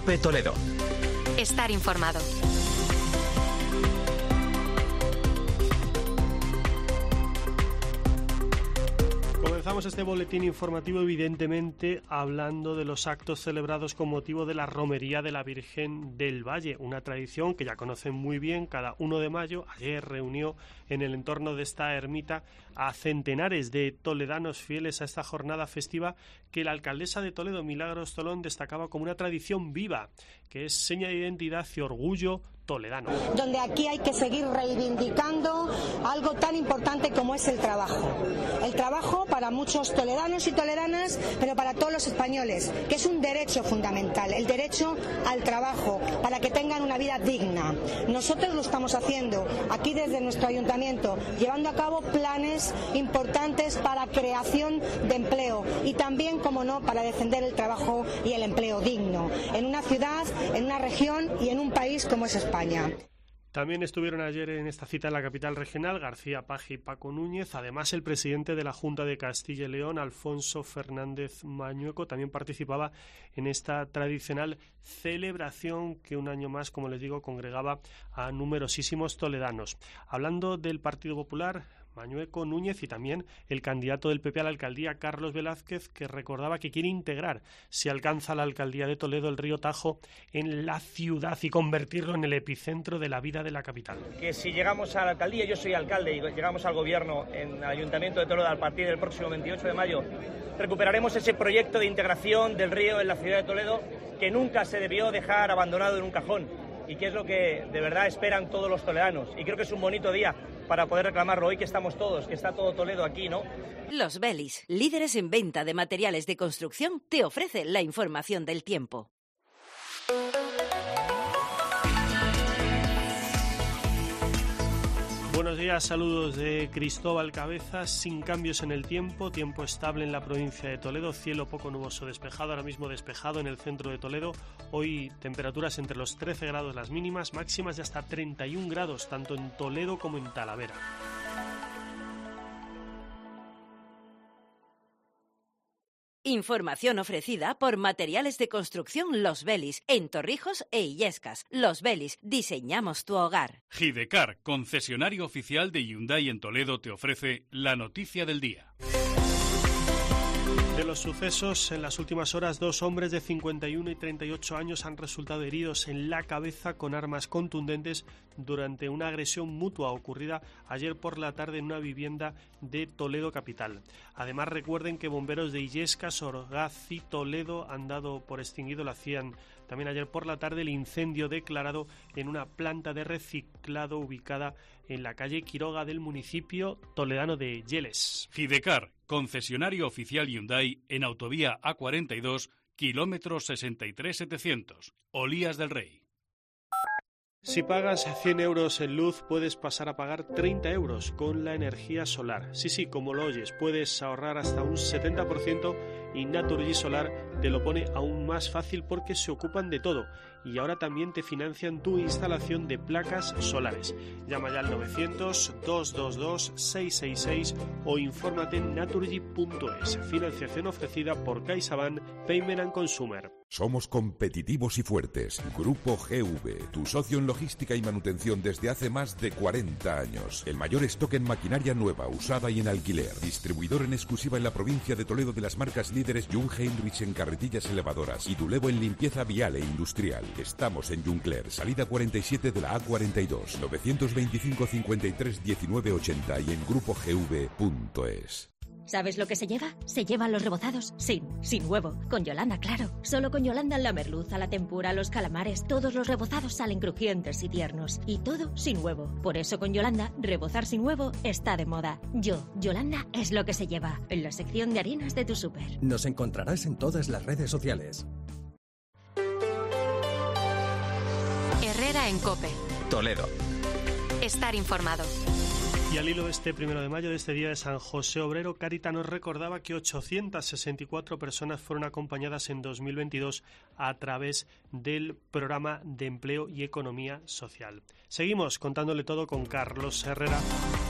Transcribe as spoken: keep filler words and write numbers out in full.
COPE Toledo. Estar informado. Comenzamos este boletín informativo evidentemente hablando de los actos celebrados con motivo de la romería de la Virgen del Valle, una tradición que ya conocen muy bien. Cada uno de mayo, ayer reunió en el entorno de esta ermita a centenares de toledanos fieles a esta jornada festiva que la alcaldesa de Toledo, Milagros Tolón, destacaba como una tradición viva, que es seña de identidad y orgullo toledano. Donde aquí hay que seguir reivindicando algo tan importante como es el trabajo. El trabajo para muchos toledanos y toledanas, pero para todos los españoles, que es un derecho fundamental, el derecho al trabajo, para que tengan una vida digna. Nosotros lo estamos haciendo aquí desde nuestro ayuntamiento, llevando a cabo planes importantes para creación de empleo y también, como no, para defender el trabajo y el empleo digno en una ciudad, en una región y en un país como es España. España. También estuvieron ayer en esta cita en la capital regional García Paje y Paco Núñez. Además, el presidente de la Junta de Castilla y León, Alfonso Fernández Mañueco, también participaba en esta tradicional celebración que un año más, como les digo, congregaba a numerosísimos toledanos. Hablando del Partido Popular, Mañueco, Núñez y también el candidato del P P a la alcaldía, Carlos Velázquez, que recordaba que quiere integrar, si alcanza la alcaldía de Toledo, el río Tajo en la ciudad y convertirlo en el epicentro de la vida de la capital. Que si llegamos a la alcaldía, yo soy alcalde, y llegamos al gobierno en el Ayuntamiento de Toledo a partir del próximo veintiocho de mayo, recuperaremos ese proyecto de integración del río en la ciudad de Toledo que nunca se debió dejar abandonado en un cajón y que es lo que de verdad esperan todos los toledanos. Y creo que es un bonito día para poder reclamarlo hoy que estamos todos, que está todo Toledo aquí, ¿no? Los Belis, líderes en venta de materiales de construcción, te ofrece la información del tiempo. Buenos días, saludos de Cristóbal Cabezas. Sin cambios en el tiempo, tiempo estable en la provincia de Toledo, cielo poco nuboso despejado, ahora mismo despejado en el centro de Toledo. Hoy temperaturas entre los trece grados las mínimas, máximas de hasta treinta y un grados, tanto en Toledo como en Talavera. Información ofrecida por Materiales de Construcción Los Belis, en Torrijos e Illescas. Los Belis, diseñamos tu hogar. Gidecar, concesionario oficial de Hyundai en Toledo, te ofrece la noticia del día. De los sucesos, en las últimas horas, dos hombres de cincuenta y uno y treinta y ocho años han resultado heridos en la cabeza con armas contundentes durante una agresión mutua ocurrida ayer por la tarde en una vivienda de Toledo capital. Además, recuerden que bomberos de Illescas, Orgaz y Toledo han dado por extinguido, lo hacían también ayer por la tarde, el incendio declarado en una planta de reciclado ubicada en la calle Quiroga del municipio toledano de Yeles. Gidecar, concesionario oficial Hyundai en autovía A cuarenta y dos, kilómetro sesenta y tres mil setecientos, Olías del Rey. Si pagas cien euros en luz, puedes pasar a pagar treinta euros con la energía solar. Sí, sí, como lo oyes, puedes ahorrar hasta un setenta por ciento y Naturgy Solar te lo pone aún más fácil porque se ocupan de todo y ahora también te financian tu instalación de placas solares. Llama ya al novecientos, doscientos veintidós, seiscientos sesenta y seis o infórmate en naturgy punto es. Financiación ofrecida por CaixaBank Payment and Consumer. Somos competitivos y fuertes. Grupo G V, tu socio en logística y manutención desde hace más de cuarenta años. El mayor stock en maquinaria nueva, usada y en alquiler. Distribuidor en exclusiva en la provincia de Toledo de las marcas líderes Jungheinrich en carretillas elevadoras y Dulevo en limpieza vial e industrial. Estamos en Juncler, salida cuarenta y siete de la A cuarenta y dos, novecientos veinticinco, cincuenta y tres, diecinueve, ochenta y en grupo g v punto es. ¿Sabes lo que se lleva? Se llevan los rebozados sin, sin huevo. Con Yolanda, claro. Solo con Yolanda la merluza, la tempura, los calamares, todos los rebozados salen crujientes y tiernos. Y todo sin huevo. Por eso con Yolanda, rebozar sin huevo está de moda. Yo, Yolanda, es lo que se lleva. En la sección de harinas de tu súper. Nos encontrarás en todas las redes sociales. Herrera en COPE. Toledo. Estar informado. Y al hilo de este primero de mayo, de este día de San José Obrero, Cáritas nos recordaba que ochocientas sesenta y cuatro personas fueron acompañadas en dos mil veintidós a través del programa de empleo y economía social. Seguimos contándole todo con Carlos Herrera.